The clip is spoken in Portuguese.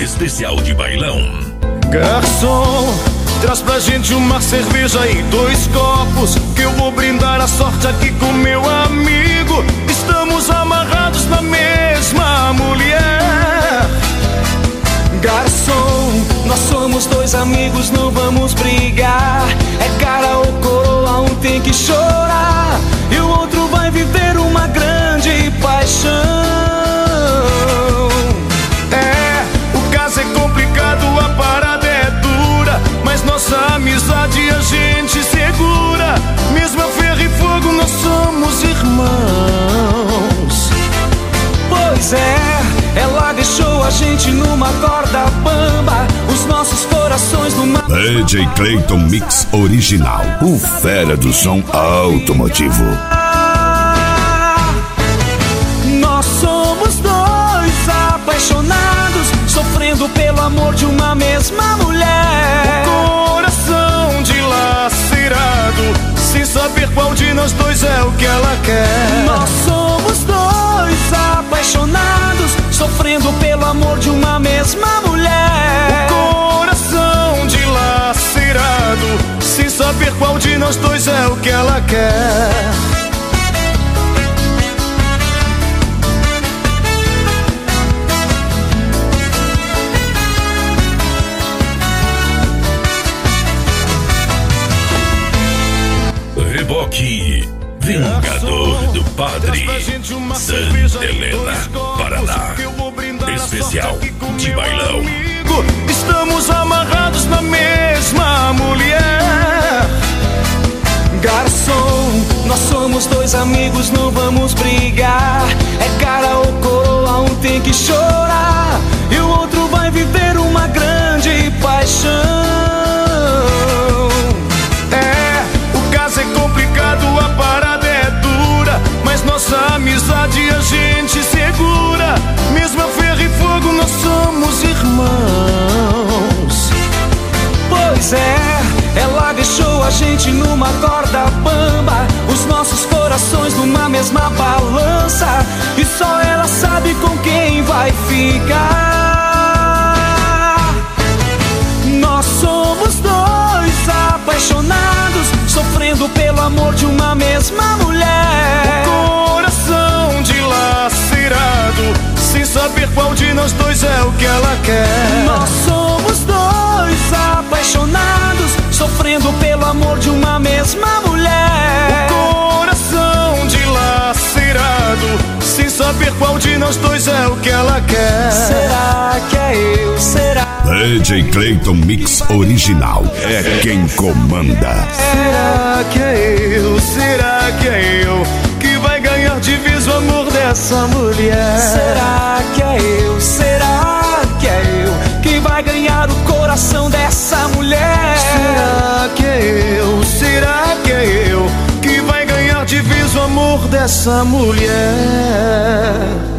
especial de bailão. Garçom, traz pra gente uma cerveja e 2 copos, que eu vou brindar a sorte aqui com meu amigo. Estamos amarrados na mesma mulher. Garçom, nós somos 2 amigos, não vamos brigar. É cara ou coroa, um tem que chorar e o outro vai viver uma grande paixão. É, o caso é complicado, a parada é dura, mas nossa amizade a gente segura. Mesmo a ferro e fogo, nós somos irmãos. Pois é, ela deixou a gente numa corda bamba, os nossos corações numa... DJ Clayton Mix Original, o fera do som automotivo. Nós somos 2 apaixonados, sofrendo pelo amor de uma mesma mulher. Coração dilacerado, sem saber qual de nós 2 é o que ela quer. Nós somos 2 apaixonados, sofrendo pelo amor de uma mesma mulher. Coração dilacerado, sem saber qual de nós 2 é o que ela quer. Reboque Vingador do Padre, Santa Helena, Paraná. Especial de bailão. Estamos amarrados na mesma mulher. Garçom, nós somos 2 amigos, não vamos brigar. É cara ou coroa, um tem que chorar e o outro vai viver uma grande paixão. É, o caso é complicado, a parada é dura, mas nossa amizade a gente segura. Mesmo a ferro e fogo, nós somos irmãos. Pois é, ela deixou a gente numa corda bamba, os nossos corações numa mesma balança, e só ela sabe com quem vai ficar. Nós somos 2 apaixonados, sofrendo pelo amor de uma mesma mulher. Coração dilacerado, sem saber qual de nós 2 é o que ela quer. Nós somos 2 apaixonados, sofrendo pelo amor de uma mesma mulher. Coração dilacerado, sem saber qual de nós 2 é o que ela quer. Será que é eu? Será? DJ Clayton Mix Original é quem comanda. Será que é eu? Será que é eu que vai ganhar de vez o amor dessa mulher? Será que é eu? Será que é eu que vai ganhar o coração dessa mulher? Será que é eu? Será que é eu que vai ganhar de vez o amor dessa mulher?